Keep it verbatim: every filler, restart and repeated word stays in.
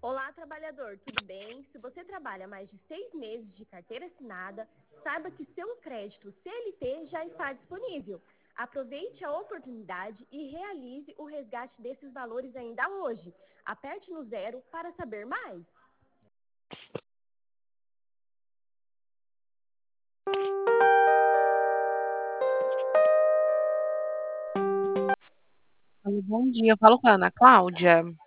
Olá, trabalhador, tudo bem? Se você trabalha mais de seis meses de carteira assinada, saiba que seu crédito C L T já está disponível. Aproveite a oportunidade e realize o resgate desses valores ainda hoje. Aperte no zero para saber mais. Bom dia, eu falo com a Ana Cláudia.